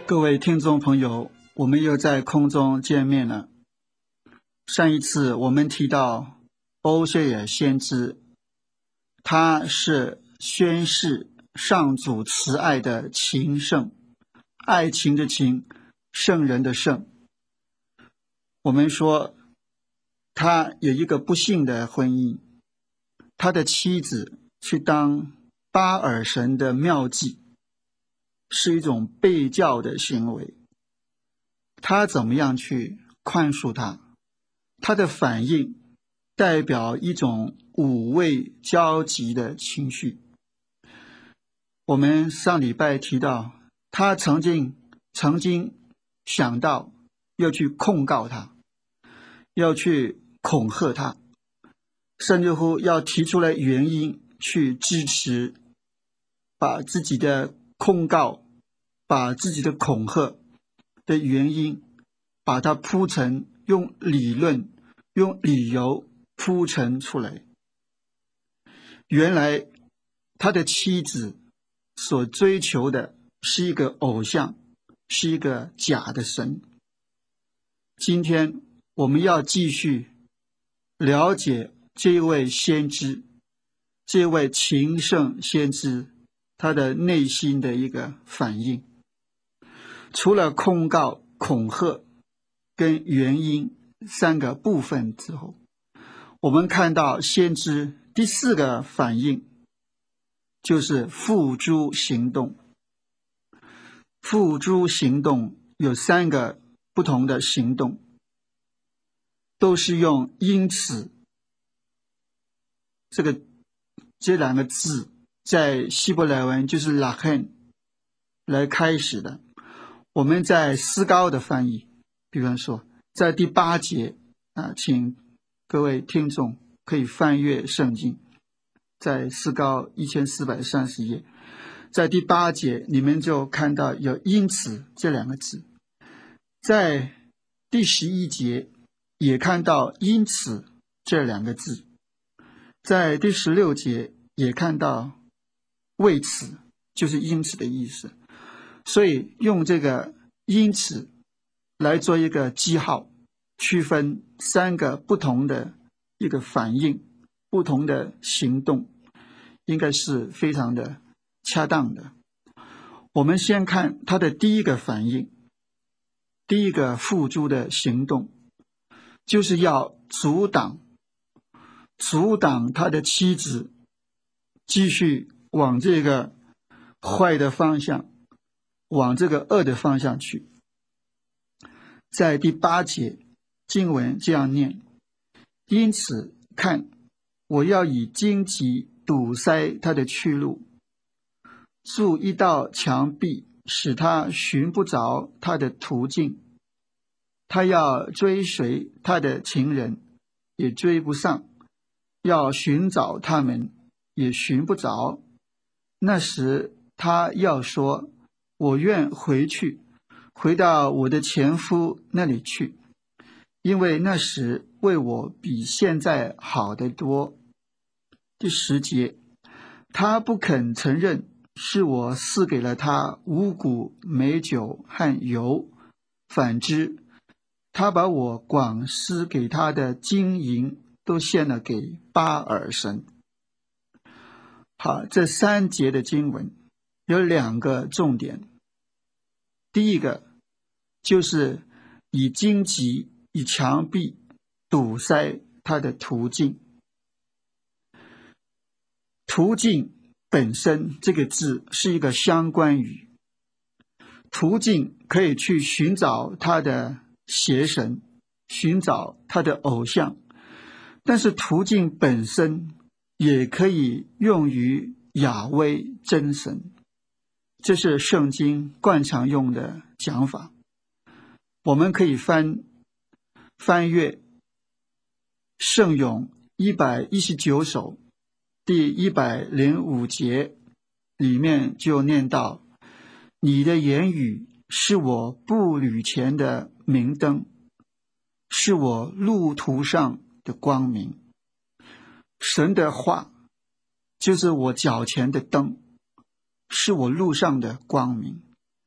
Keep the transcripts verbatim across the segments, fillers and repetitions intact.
各位听众朋友，我们又在空中见面了。上一次我们提到欧谢尔先知，他是宣示上主慈爱的情圣，爱情的情，圣人的圣。我们说他有一个不幸的婚姻，他的妻子去当巴尔神的庙妓，是一种背教的行为。他怎么样去宽恕他？他的反应代表一种五味交集的情绪。我们上礼拜提到，他曾经曾经想到要去控告他，要去恐吓他，甚至乎要提出来原因去支持，把自己的控告，把自己的恐吓的原因，把它铺陈，用理论用理由铺陈出来。原来他的妻子所追求的是一个偶像，是一个假的神。今天我们要继续了解这位先知，这位情圣先知，他的内心的一个反应。除了控告、恐吓跟原因三个部分之后，我们看到先知第四个反应就是付诸行动。付诸行动有三个不同的行动，都是用因此这个这两个字，在希伯来文就是拉罕来开始的。我们在思高的翻译，比方说在第八节啊，请各位听众可以翻阅圣经，在思高一千四百三十页，在第八节你们就看到有因此这两个字，在第十一节也看到因此这两个字，在第十六节也看到为此，就是因此的意思。所以用这个因此来做一个记号，区分三个不同的一个反应，不同的行动，应该是非常的恰当的。我们先看他的第一个反应，第一个付诸的行动，就是要阻挡阻挡他的妻子继续往这个坏的方向，往这个恶的方向去。在第八节经文这样念，因此看，我要以荆棘堵塞他的去路，筑一道墙壁，使他寻不着他的途径。他要追随他的情人，也追不上；要寻找他们，也寻不着。那时他要说，我愿回去，回到我的前夫那里去，因为那时为我比现在好得多。第十节，他不肯承认是我赐给了他五谷美酒和油，反之，他把我广施给他的金银都献了给巴尔神。好，这三节的经文有两个重点。第一个就是以荆棘、以墙壁堵塞他的途径。途径本身这个字是一个相关语，途径可以去寻找他的邪神，寻找他的偶像，但是途径本身也可以用于雅威真神，这是圣经惯常用的讲法。我们可以翻翻阅圣咏一百一十九首第一百零五节，里面就念到，你的言语是我步履前的明灯，是我路途上的光明。神的话就是我脚前的灯，是我路上的光明。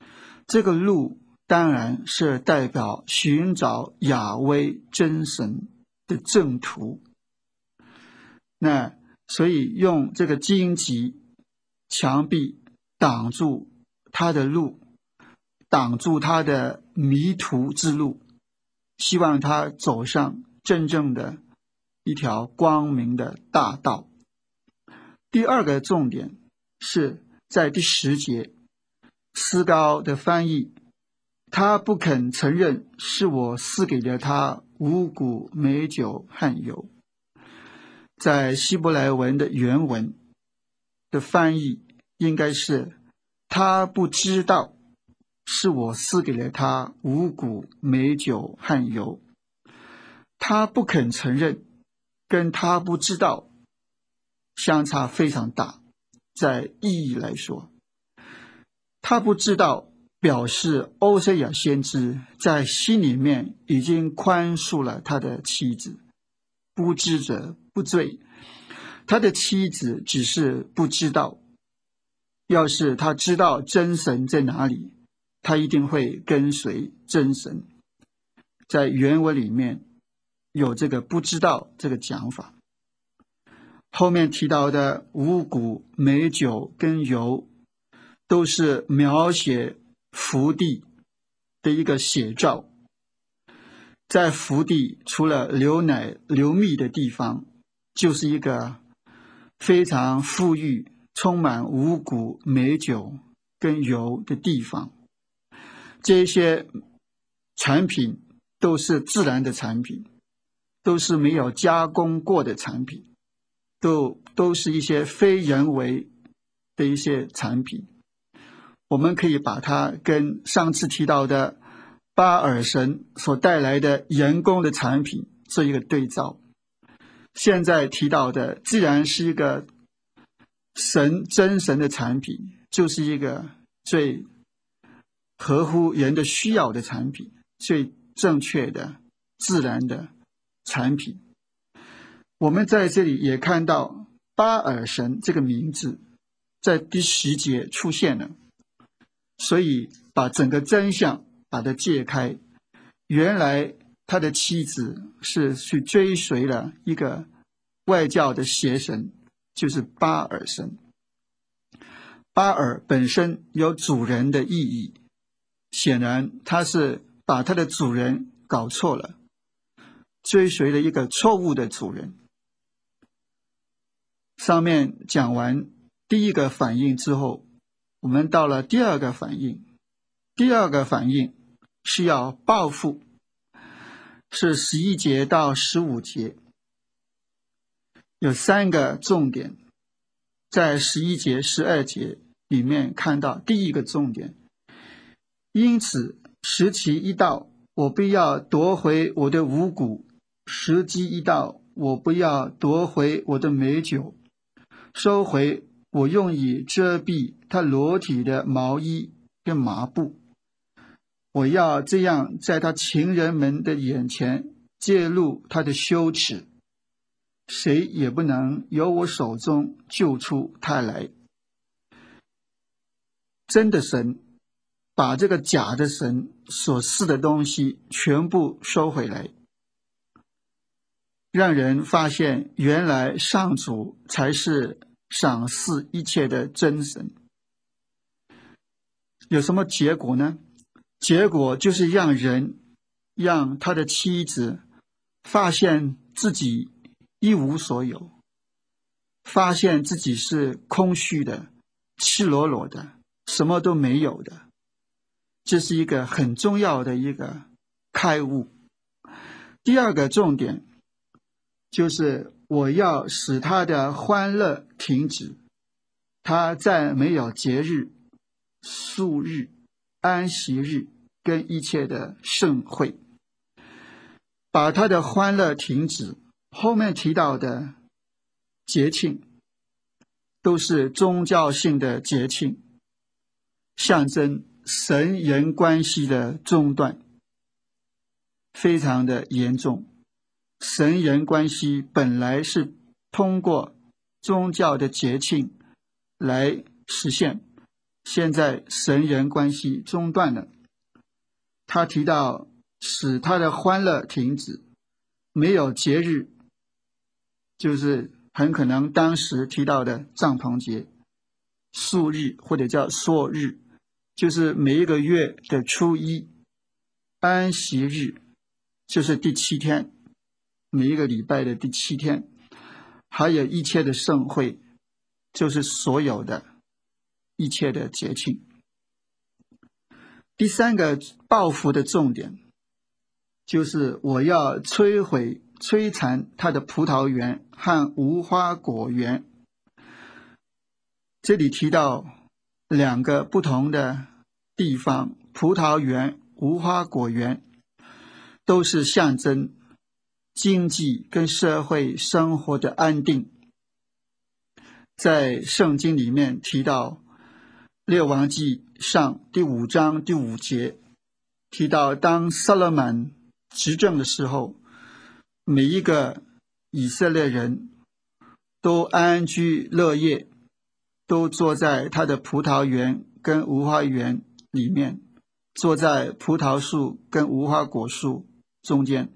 这个路当然是代表寻找雅威真神的正途。那所以用这个荆棘墙壁挡住他的路，挡住他的迷途之路，希望他走上真正的一条光明的大道。第二个重点是在第十节，思高的翻译，他不肯承认是我赐给了他五谷美酒和油。在希伯来文的原文的翻译应该是，他不知道是我赐给了他五谷美酒和油。他不肯承认跟他不知道相差非常大，在意义来说，他不知道表示欧塞亚先知在心里面已经宽恕了他的妻子，不知者不罪。他的妻子只是不知道，要是他知道真神在哪里，他一定会跟随真神。在原文里面有这个不知道这个讲法。后面提到的五谷美酒跟油都是描写福地的一个写照。在福地除了流奶流蜜的地方，就是一个非常富裕充满五谷美酒跟油的地方。这些产品都是自然的产品，都是没有加工过的产品，都都是一些非人为的一些产品。我们可以把它跟上次提到的巴尔神所带来的人工的产品做一个对照。现在提到的既然是一个神真神的产品，就是一个最合乎人的需要的产品，最正确的自然的产品。我们在这里也看到巴尔神这个名字在第十节出现了，所以把整个真相把它揭开。原来他的妻子是去追随了一个外教的邪神，就是巴尔神。巴尔本身有主人的意义，显然他是把他的主人搞错了，追随了一个错误的主人。上面讲完第一个反应之后，我们到了第二个反应。第二个反应是要报复，是十一节到十五节，有三个重点。在十一节、十二节里面看到第一个重点，因此时期一到，我不要夺回我的五谷；时机一到，我不要夺回我的美酒，收回我用以遮蔽他裸体的毛衣跟麻布。我要这样在他情人们的眼前揭露他的羞耻，谁也不能由我手中救出他来。真的神把这个假的神所赐的东西全部收回来，让人发现原来上主才是赏赐一切的真神。有什么结果呢？结果就是让人让他的妻子发现自己一无所有，发现自己是空虚的、赤裸裸的，什么都没有的。这是一个很重要的一个开悟。第二个重点就是我要使他的欢乐停止，他再没有节日、素日、安息日跟一切的盛会，把他的欢乐停止。后面提到的节庆都是宗教性的节庆，象征神人关系的中断，非常的严重。神人关系本来是通过宗教的节庆来实现， 现在神人关系中断了。他提到使他的欢乐停止，没有节日，就是很可能当时提到的帐篷节、素日或者叫朔日，就是每一个月的初一，安息日就是第七天，每一个礼拜的第七天，还有一切的盛会，就是所有的一切的节庆。第三个报复的重点就是我要摧毁摧残他的葡萄园和无花果园。这里提到两个不同的地方，葡萄园、无花果园都是象征经济跟社会生活的安定。在圣经里面提到列王记上第五章第五节，提到当撒勒曼执政的时候，每一个以色列人都安居乐业，都坐在他的葡萄园跟无花园里面，坐在葡萄树跟无花果树中间。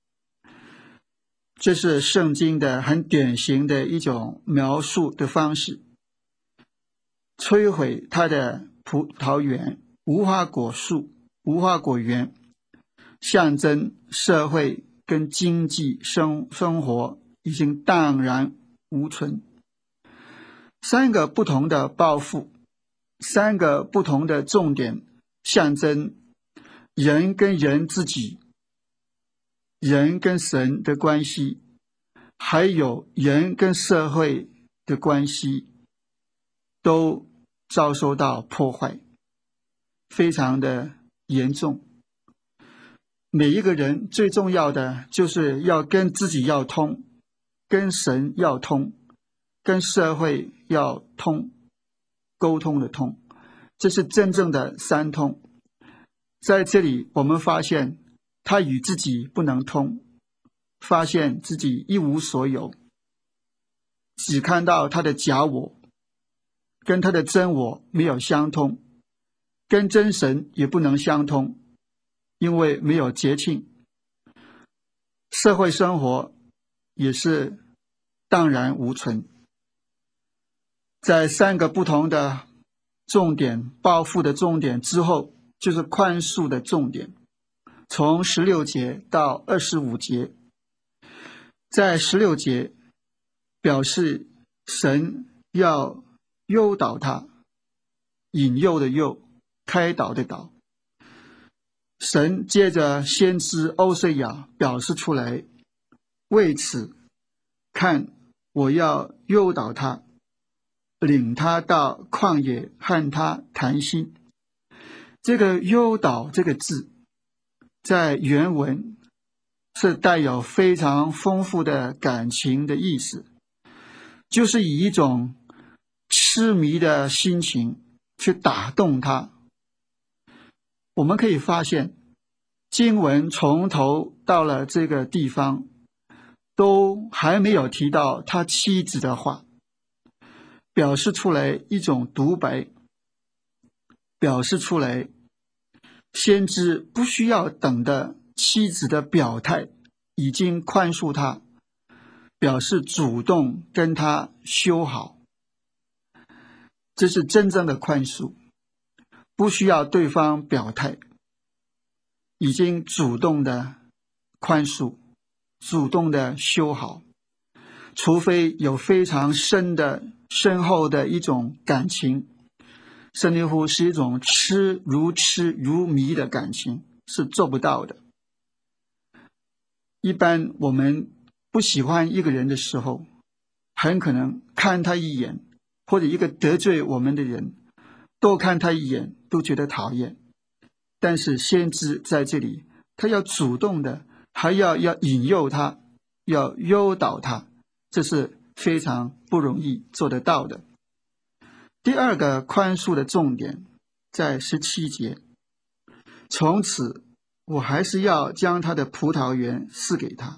这是圣经的很典型的一种描述的方式，摧毁他的葡萄园、无花果树、无花果园，象征社会跟经济生生活已经荡然无存。三个不同的报复，三个不同的重点，象征人跟人自己，人跟神的关系，还有人跟社会的关系，都遭受到破坏，非常的严重。每一个人最重要的就是要跟自己要通，跟神要通，跟社会要通，沟通的通，这是真正的三通。在这里我们发现他与自己不能通，发现自己一无所有，只看到他的假我，跟他的真我没有相通，跟真神也不能相通，因为没有节庆。社会生活也是荡然无存。在三个不同的重点，报复的重点之后，就是宽恕的重点，从十六节到二十五节。在十六节表示神要诱导他，引诱的诱，开导的导。神接着先知欧塞亚表示出来，为此看我要诱导他，领他到旷野和他谈心。这个诱导这个字在原文是带有非常丰富的感情的意思，就是以一种痴迷的心情去打动他。我们可以发现经文从头到了这个地方都还没有提到他妻子的话，表示出来一种独白，表示出来先知不需要等的妻子的表态，已经宽恕他，表示主动跟他修好。这是真正的宽恕，不需要对方表态，已经主动的宽恕，主动的修好，除非有非常深的深厚的一种感情，甚至乎是一种痴如痴如迷的感情，是做不到的。一般我们不喜欢一个人的时候，很可能看他一眼，或者一个得罪我们的人，多看他一眼都觉得讨厌。但是先知在这里，他要主动的，还要要引诱他，要诱导他，这是非常不容易做得到的。第二个宽恕的重点在十七节，从此我还是要将他的葡萄园赐给他。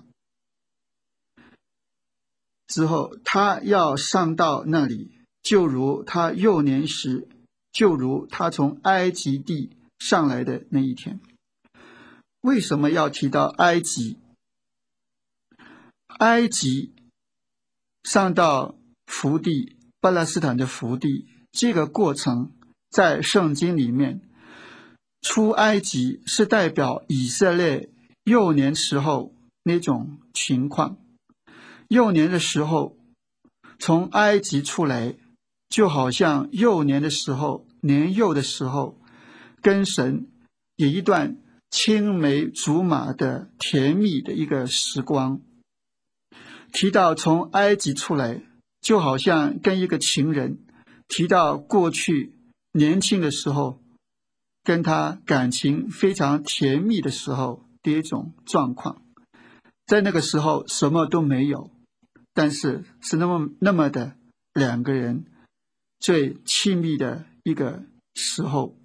之后他要上到那里，就如他幼年时就如他从埃及地上来的那一天。为什么要提到埃及？埃及上到福地，巴勒斯坦的福地，这个过程在圣经里面，出埃及是代表以色列幼年时候那种情况。幼年的时候从埃及出来，就好像幼年的时候，年幼的时候，跟神有一段青梅竹马的甜蜜的一个时光。提到从埃及出来，就好像跟一个情人提到过去年轻的时候，跟他感情非常甜蜜的时候的一种状况。在那个时候什么都没有，但是是那么那么的两个人最亲密的一个时候。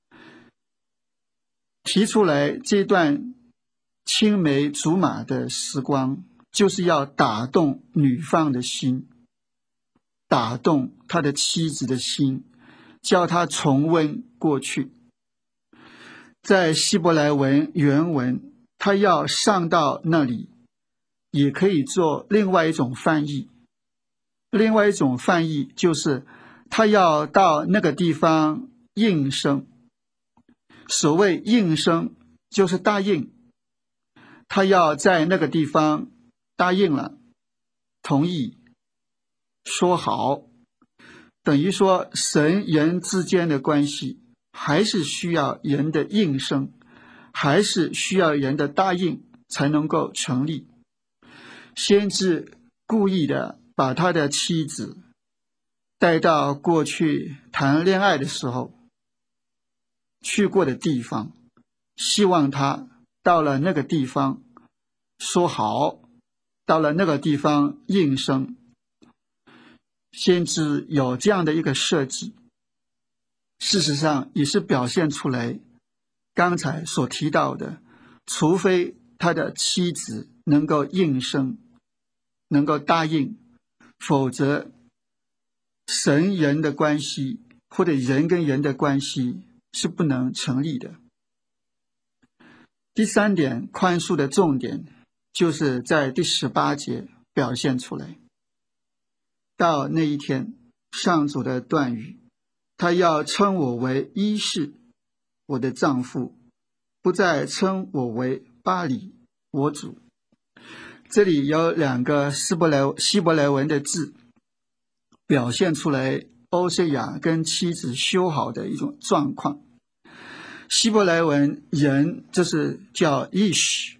提出来这段青梅竹马的时光，就是要打动女方的心，打动他的妻子的心，叫他重温过去。在希伯来文原文，他要上到那里，也可以做另外一种翻译。另外一种翻译就是他要到那个地方应声。所谓应声就是答应，他要在那个地方答应了，同意，说好，等于说神人之间的关系还是需要人的应声，还是需要人的答应才能够成立。先知故意的把他的妻子带到过去谈恋爱的时候去过的地方，希望他到了那个地方说好，到了那个地方应声。先知有这样的一个设计，事实上也是表现出来刚才所提到的，除非他的妻子能够应声，能够答应，否则神人的关系或者人跟人的关系是不能成立的。第三点，宽恕的重点就是在第十八节表现出来。到那一天，上主的断语，他要称我为伊士，我的丈夫，不再称我为巴里，我主。这里有两个希伯来希伯来文的字，表现出来欧西雅跟妻子修好的一种状况。希伯来文人就是叫 ish，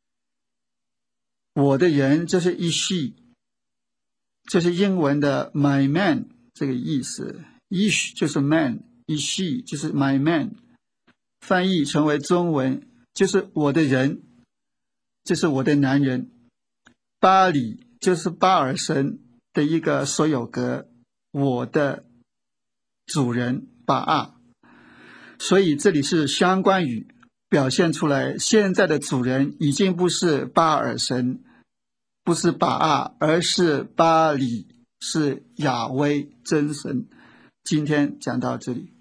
我的人就是 ishi， 这是英文的 my man 这个意思， ish 就是 man， ishi 就是 my man， 翻译成为中文就是我的人，就是我的男人。巴里就是巴尔神的一个所有格，我的主人巴阿。所以这里是相关语，表现出来现在的主人已经不是巴尔神，不是巴阿，而是巴里，是亚威真神。今天讲到这里。